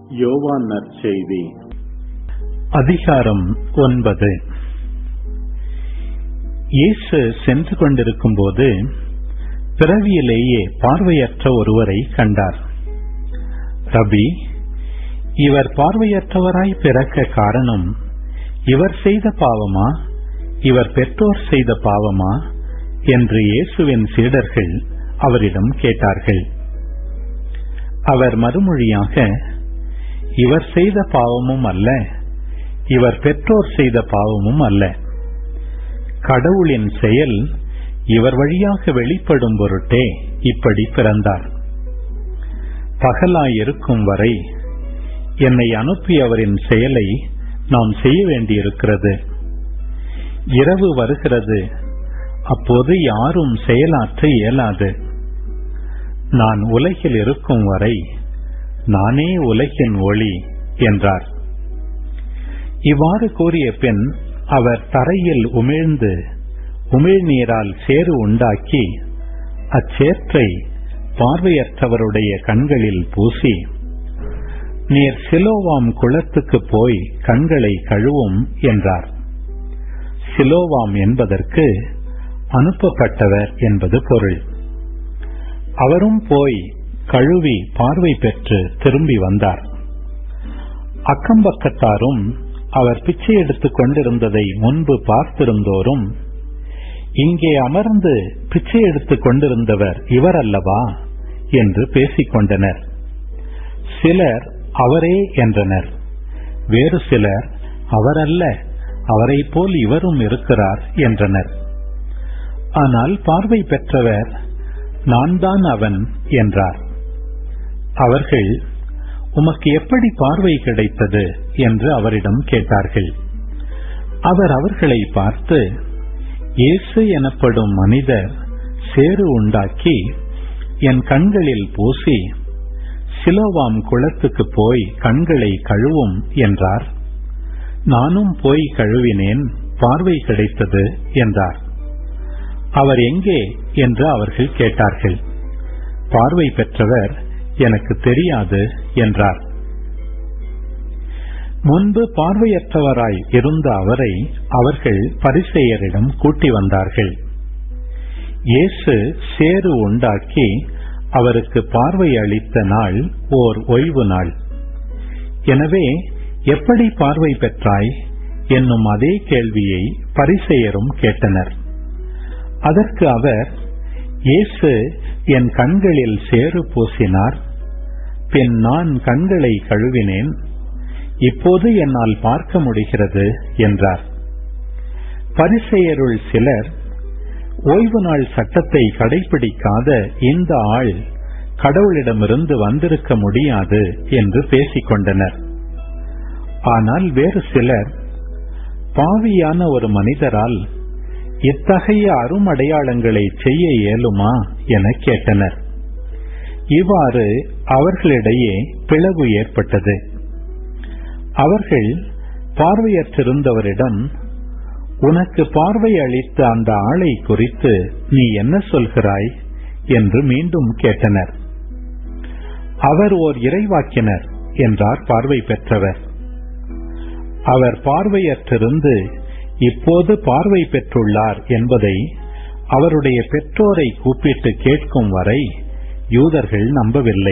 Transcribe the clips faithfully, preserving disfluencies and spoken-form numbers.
யோவான் நற்செய்தி அதிகாரம் ஒன்பது. இயேசு சென்று கொண்டிருக்கும் போது பிறவியிலேயே பார்வையற்ற ஒருவரை கண்டார். ரபி, இவர் பார்வையற்றவராய் பிறக்க காரணம் இவர் செய்த பாவமா, இவர் பெற்றோர் செய்த பாவமா என்று இயேசுவின் சீடர்கள் அவரிடம் கேட்டார்கள். அவர் மறுமொழியாக, இவர் செய்த பாவமும் அல்ல, இவர் பெற்றோர் செய்த பாவமும் அல்ல. கடவுளின் செயல் இவர் வழியாக வெளிப்படும் பொருட்டே இப்படி பிறந்தார். பகலாயிருக்கும் வரை என்னை அனுப்பியவரின் செயலை நாம் செய்ய வேண்டியிருக்கிறது. இரவு வருகிறது, அப்போது யாரும் செயலாற்ற இயலாது. நான் உலகில் இருக்கும் வரை நானே உலகின் ஒளி என்றார். இவ்வாறு கூறிய பின் அவர் தரையில் உமிழ்ந்து உமிழ்நீரால் சேறு உண்டாக்கி அச்சேற்றை பார்வையற்றவருடைய கண்களில் பூசி, நீர் சிலோவாம் குளத்துக்கு போய் கண்களை கழுவும் என்றார். சிலோவாம் என்பதற்கு அனுப்பப்பட்டவர் என்பது பொருள். அவரும் போய் கழுவி பார்வை பெற்று திரும்பி வந்தார். அக்கம்பக்கத்தாரும் அவர் பிச்சை எடுத்துக் கொண்டிருந்ததை முன்பு பார்த்திருந்தோரும், இங்கே அமர்ந்து பிச்சை எடுத்துக் கொண்டிருந்தவர் இவர் அல்லவா என்று பேசிக் கொண்டனர். சிலர் அவரே என்றனர். வேறு சிலர் அவரல்ல, அவரை போல் இவரும் இருக்கிறார் என்றனர். ஆனால் பார்வை பெற்றவர் நான் தான் அவன் என்றார். அவர்கள், உமக்கு எப்படி பார்வை கிடைத்தது என்று அவரிடம் கேட்டார்கள். அவர் அவர்களை பார்த்து, இயேசு எனப்படும் மனிதர் சேறு உண்டாக்கி என் கண்களில் பூசி சிலோவாம் குளத்துக்கு போய் கண்களை கழுவும் என்றார். நானும் போய் கழுவினேன், பார்வை கிடைத்தது என்றார். அவர் எங்கே என்று அவர்கள் கேட்டார்கள். பார்வை பெற்றவர் எனக்கு தெரியாது என்றார். முன்பு பார்வையற்றவராய் இருந்த அவரை அவர்கள் பரிசேயரிடம் கூட்டி வந்தார்கள். இயேசு சேறு உண்டாக்கி அவருக்கு பார்வை அளித்த நாள் ஓர் ஓய்வு நாள். எனவே எப்படி பார்வை பெற்றாய் என்னும் அதே கேள்வியை பரிசேயரும் கேட்டனர். அதற்கு அவர், இயேசு என் கண்களில் சேறு பூசினார், பின் நான் கண்களை கழுவினேன், இப்போது என்னால் பார்க்க முடிகிறது என்றார். பரிசேயருள் சிலர், ஓய்வு நாள் சட்டத்தை கடைபிடிக்காத இந்த ஆள் கடவுளிடமிருந்து வந்திருக்க முடியாது என்று பேசிக் கொண்டனர். ஆனால் வேறு சிலர், பாவியான ஒரு மனிதரால் இத்தகைய அருமடையாளங்களை செய்ய இயலுமா என கேட்டனர். இவ்வாறு அவர்களிடையே பிளவு ஏற்பட்டது. அவர்கள் பார்வையற்றிருந்தவரிடம், உனக்கு பார்வை அளித்த அந்த ஆளை குறித்து நீ என்ன சொல்கிறாய் என்று மீண்டும் கேட்டனர். அவர் ஓர் இறைவாக்கினர் என்றார் பார்வை பெற்றவர். அவர் பார்வையற்றிருந்து இப்போது பார்வை பெற்றுள்ளார் என்பதை அவருடைய பெற்றோரை கூப்பிட்டு கேட்கும் வரை யூதர்கள் நம்பவில்லை.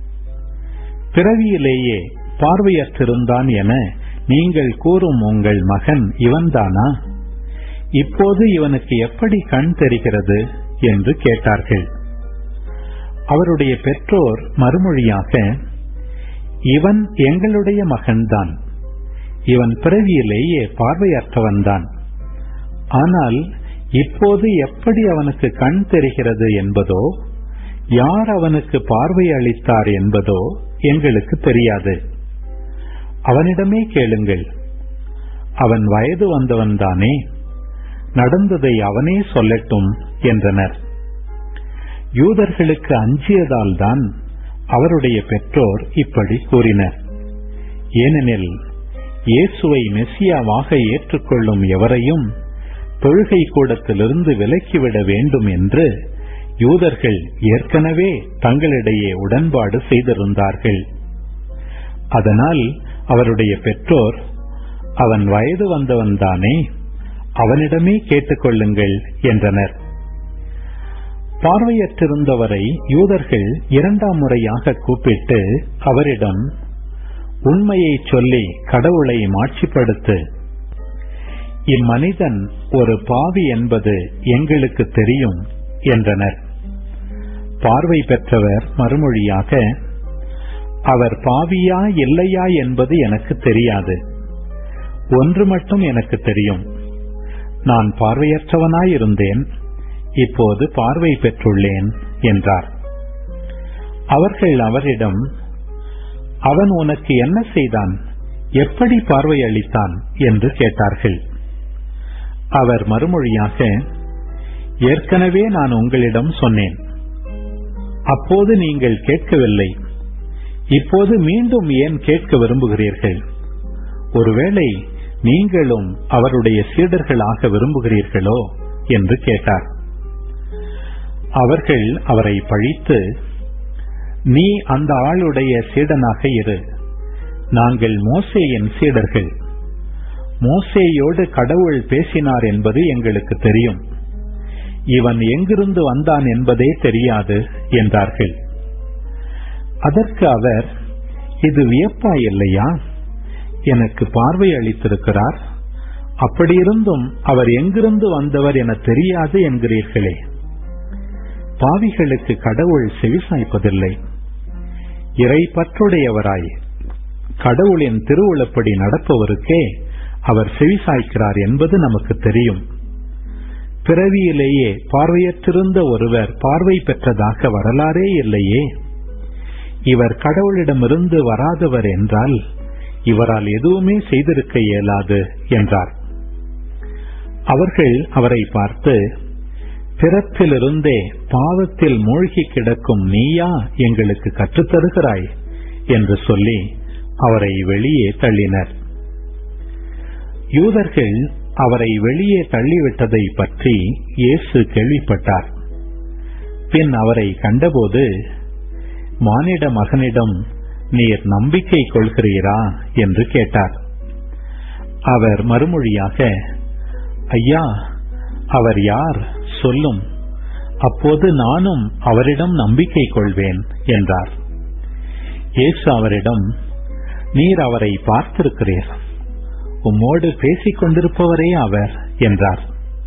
பிறவியிலேயே பார்வையற்றிருந்தான் என நீங்கள் கூறும் உங்கள் மகன் இவன்தானா? இப்போது இவனுக்கு எப்படி கண் தெரிகிறது என்று கேட்டார்கள். அவருடைய பெற்றோர் மறுமொழியாக, இவன் எங்களுடைய மகன்தான், இவன் பிறவியிலேயே பார்வையற்றவன்தான். ஆனால் இப்போது எப்படி அவனுக்கு கண் தெரிகிறது என்பதோ, யார் அவனுக்கு பார்வை அளித்தார் என்பதோ எங்களுக்கு தெரியாது. அவனிடமே கேளுங்கள். அவன் வயது வந்தவன்தானே, நடந்ததை அவனே சொல்லட்டும் என்றனர். யூதர்களுக்கு அஞ்சியதால் தான் அவருடைய பெற்றோர் இப்படி கூறினர். ஏனெனில் இயேசுவை மெசியாவாக ஏற்றுக்கொள்ளும் எவரையும் தொழுகை கூடத்திலிருந்து விலக்கிவிட வேண்டும் என்று யூதர்கள் ஏற்கனவே தங்களிடையே உடன்பாடு செய்திருந்தார்கள். அதனால் அவருடைய பெற்றோர், அவன் வயது வந்தவன்தானே, அவனிடமே கேட்டுக்கொள்ளுங்கள் என்றனர். பார்வையற்றிருந்தவரை யூதர்கள் இரண்டாம் முறையாக கூப்பிட்டு அவரிடம், உண்மையை சொல்லி கடவுளை மாட்சிப்படுத்து, இம்மனிதன் ஒரு பாவி என்பது எங்களுக்கு தெரியும் என்றனர். பார்வை பெற்றவர் மறுமொழியாக, அவர் பாவியா இல்லையா என்பது எனக்கு தெரியாது. ஒன்று மட்டும் எனக்கு தெரியும், நான் பார்வையற்றவனாயிருந்தேன், இப்போது பார்வை பெற்றுள்ளேன் என்றார். அவர்கள் அவரிடம், அவன் உனக்கு என்ன செய்தான், எப்படி பார்வை அளித்தான் என்று கேட்டார்கள். அவர் மறுமொழியாக, ஏற்கனவே நான் உங்களிடம் சொன்னேன், அப்போது நீங்கள் கேட்கவில்லை, இப்போது மீண்டும் ஏன் கேட்க விரும்புகிறீர்கள்? ஒருவேளை நீங்களும் அவருடைய சீடர்களாக விரும்புகிறீர்களோ என்று கேட்டார். அவர்கள் அவரை பழித்து, நீ அந்த ஆளுடைய சீடனாக இரு, நாங்கள் மோசேயின் சீடர்கள், மோசேயோடு கடவுள் பேசினார் என்பது எங்களுக்கு தெரியும், இவன் எங்கிருந்து வந்தான் என்பதே தெரியாது என்றார்கள். அதற்கு அவர், இது வியப்பா இல்லையா? எனக்கு பார்வை அளித்திருக்கிறார், அப்படியிருந்தும் அவர் எங்கிருந்து வந்தவர் என தெரியாது என்கிறீர்களே. பாவிகளுக்கு கடவுள் செவிசாய்ப்பதில்லை. இறை பற்றுடையவராய் கடவுளின் திருவுளப்படி நடப்பவருக்கே அவர் செவிசாய்க்கிறார் என்பது நமக்கு தெரியும். பிறவியிலேயே பார்வையற்றிருந்த ஒருவர் பார்வை பெற்றதாக வரலாறே இல்லையே. இவர் கடவுளிடமிருந்து வராதவர் என்றால் இவரால் எதுவுமே செய்திருக்க இயலாது என்றார். அவர்கள் அவரை பார்த்து, பிறப்பிலிருந்தே பாவத்தில் மூழ்கி கிடக்கும் நீயா எங்களுக்கு கற்றுத்தருகிறாய் என்று சொல்லி அவரை வெளியே தள்ளினர். யூதர்கள் அவரை வெளியே தள்ளிவிட்டதை பற்றி இயேசு கேள்விப்பட்டார். பின் அவரை கண்டபோது, மானிட மகனிடம் நீர் நம்பிக்கை கொள்கிறீரா என்று கேட்டார். அவர் மறுமொழியாக, ஐயா, அவர் யார் சொல்லும், அப்போது நானும் அவரிடம் நம்பிக்கை கொள்வேன் என்றார். இயேசு அவரிடம், நீர் அவரை பார்த்திருக்கிறீர், உம்மோடு பேசிக் கொண்டிருப்பவரே அவர் என்றார்.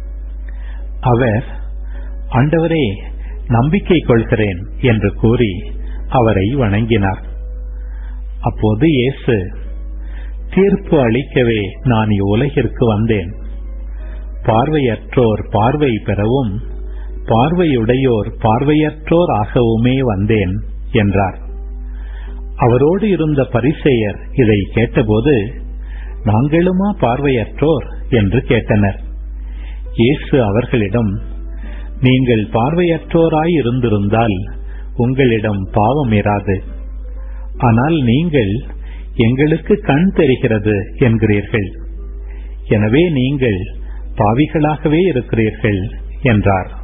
அவர், ஆண்டவரே, நம்பிக்கை கொள்கிறேன் என்று கூறி அவரை வணங்கினார். அப்போது இயேசு, தீர்ப்பு அளிக்கவே நான் இவ்வுலகிற்கு வந்தேன், பார்வையற்றோர் பார்வை பெறவும் பார்வையுடையோர் பார்வையற்றோர் ஆகவுமே வந்தேன் என்றார். அவரோடு இருந்த பரிசேயர் இதை கேட்டபோது, நாங்களுமா பார்வையற்றோர் என்று கேட்டனர். இயேசு அவர்களிடம், நீங்கள் பார்வையற்றோராய் இருந்திருந்தால் உங்களிடம் பாவம் இராது. ஆனால் நீங்கள் எங்களுக்கு கண் தெரிகிறது என்கிறீர்கள், எனவே நீங்கள் பாவிகளாகவே இருக்கிறீர்கள் என்றார்.